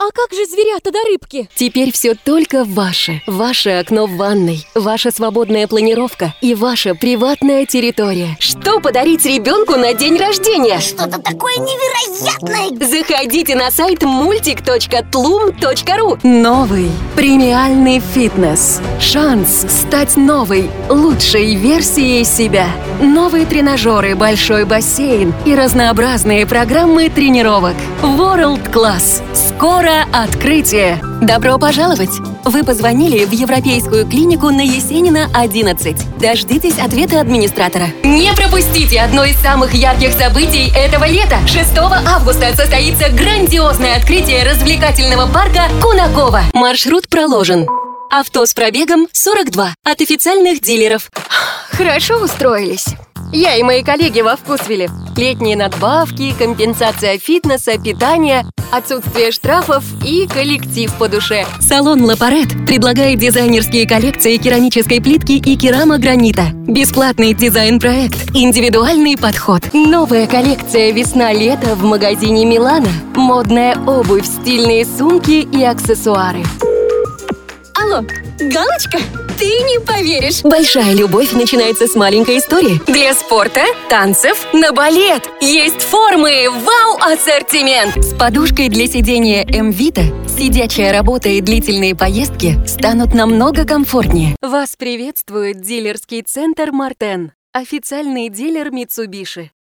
А как же зверята да рыбки? Теперь все только ваше. Ваше окно в ванной, ваша свободная планировка и ваша приватная территория. Что подарить ребенку на день рождения? Что-то такое невероятное! Заходите на сайт multic.tlum.ru. Новый премиальный фитнес. Шанс стать новой, лучшей версией себя. Новые тренажеры, большой бассейн и разнообразные программы тренировок. World Class. Скоро открытие. Добро пожаловать! Вы позвонили в Европейскую клинику на Есенина, 11. Дождитесь ответа администратора. Не пропустите одно из самых ярких событий этого лета. 6 августа состоится грандиозное открытие развлекательного парка Кунакова. Маршрут проложен. Авто с пробегом 42 от официальных дилеров. Хорошо устроились. Я и мои коллеги во Вкусвилле. Летние надбавки, компенсация фитнеса, питания, отсутствие штрафов и коллектив по душе. Салон Лапарет предлагает дизайнерские коллекции керамической плитки и керамогранита. Бесплатный дизайн-проект, индивидуальный подход. Новая коллекция весна-лето в магазине Милана. Модная обувь, стильные сумки и аксессуары. Алло, Галочка? Ты не поверишь! Большая любовь начинается с маленькой истории. Для спорта, танцев, на балет. Есть формы, вау-ассортимент! С подушкой для сидения М-Вита сидячая работа и длительные поездки станут намного комфортнее. Вас приветствует дилерский центр Мартен, официальный дилер Mitsubishi.